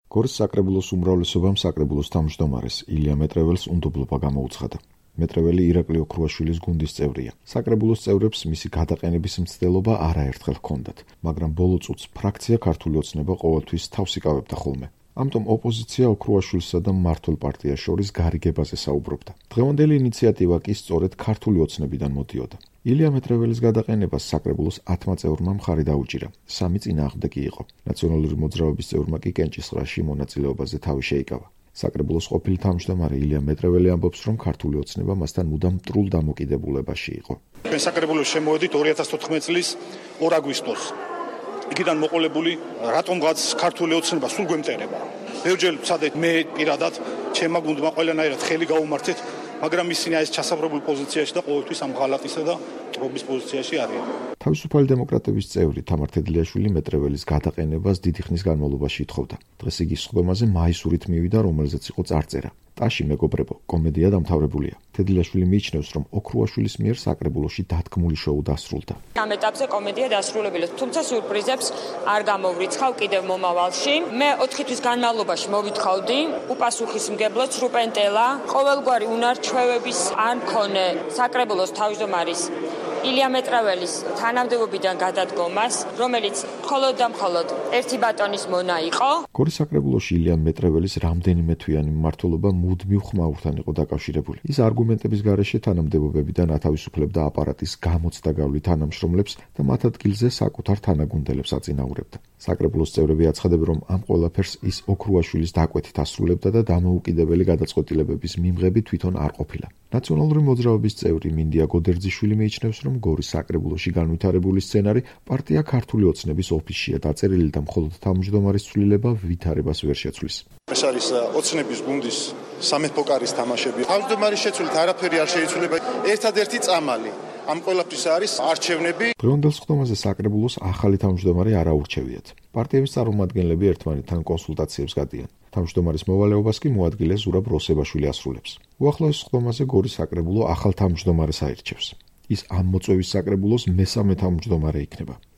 გორის საკრებულოს უმრავლესობამ საკრებულოს თავმჯდომარეს ილია მეტრეველს უნდობლობა გამოუცხადა. მეტრეველი ირაკლი ოქრუაშვილის გუნდის წევრია. საკრებულოს წევრებს მისი გადაყენების მცდელობა არაერთხელ ჰქონდათ, მაგრამ ბოლო წუთს ფრაქცია ქართული ოცნება ყოველთვის თავს იკავებდა ხოლმე. ამიტომ ოპოზიცია ოქრუაშვილსა და მმართველ პარტიას შორის გარიგებაზე საუბრობდა. დღევანდელი ინიციატივა კი სწორედ ქართული ოცნებიდან მოდიოდა. ილია მეტრეველის გადაყენებას საკრებულოს 10 წევრმა მხარი დაუჭირა. 3 წინააღმდეგი იყო. ნაციონალური მოძრაობის წევრმა კი კენჭისყრაში მონაწილეობაზე თავი შეიკავა. საკრებულოს ყოფილი თავმჯდომარე ილია მეტრეველი ამბობს, რომ ქართული ოცნება მასთან მუდამ მტრულ დამოკიდებულებაში იყო. ჩვენ საკრებულოს შემოვედით 2014 წლის 2 აგვისტოს. იქიდან მოყოლებული რატომღაც ქართული ოცნება სულ გვემწერება. ბევრჯერ ვცადეთ მე პირადად ჩემმა გუნდმა ყველანაირად ხელი გაუმართეთ, მაგრამ ისინი ეს ჩასაფრებულ პოზიციაში და ყოველთვის ამ ღალატისა და ტრობის პოზიციაში არიან. თავისუფალი დემოკრატების წევრი თამარ თედლიაშვილი მეტრეველის გადაყენებას დიდი ხნის განმავლობაში ითხოვდა. დღეს იგი სხდომაზე მაისურით მივიდა, რომელზეც იყო წარწერა. ტაში მეგობრებო, კომედია დამთავრებულია. თედლიაშვილი მიიჩნევს, რომ ოქრუაშვილის მიერ საკრებულოში დათქმული შოუ დასრულდა. ამ ეტაპზე კომედია დასრულებულა, თუმცა სიურპრიზებს არ გამოვრიცხავ კიდევ მომავალში. მე 4 თვის განმავლობაში მოვითხოვდი უპასუხისმგებლო ცრუპენტელა, ყოველგვარი უნარჩვევების არ მქონე საკრებულოს თავმჯდომარის ილია მეტრეველის თანამდებობიდან გადადგომას, რომელიც მხოლოდ და მხოლოდ ერთი ბატონის მონა იყო. გორის საკრებულოში ილია მეტრეველის რამდენიმე თვიანი მმართველობა მუდმივ ხმაურთან იყო დაკავშირებული. ის არგუმენტების გარეშე თანამდებობებიდან ათავისუფლებდა აპარატის გამოცდა-გავლით თანამშრომლებს და მათ ადგილზე საკუთარ თანაგუნდელებს აწინაურებდა. საკრებულოს წევრები აცხადებენ, რომ ამ ყველაფერს ის ოქრუაშვილის დაკვეთით ასრულებდა და დამოუკიდებელი გადაწყვეტილებების მიმღები თვითონ არ ყოფილა. ნაციონალური მოძრაობის წევრი მინდია გოდერძიშვილი მიიჩნევს, რომ გორის საკრებულოში განვითარებული სცენარი პარტია ქართული ოცნების ოფისშია დაწერილი და მხოლოდ თავმჯდომარის ცვლილება ვითარებას ვერ შეცვლის. ეს არის ოცნების გუნდის სამეფო კარის თამაშები. თავმჯდომარის შეცვლით არაფერი არ შეიცვლება. ერთადერთი წამალი ამ ყველაფრის არის არჩევნები. დღევანდელ სხდომაზე საკრებულოს ახალი თავმჯდომარე არ აურჩევიათ. პარტიების წარმომადგენლები ერთმანეთთან კონსულტაციებს გადიან. თავმჯდომარის მოვალეობას კი მოადგილე ზურაბ როსებაშვილი ასრულებს. უახლოეს სხდომაზე გორის საკრებულო ახალ თავმჯდომარეს აირჩევს. ის ამ მოწვევის საკრებულოს მესამე თავმჯდომარე იქნება.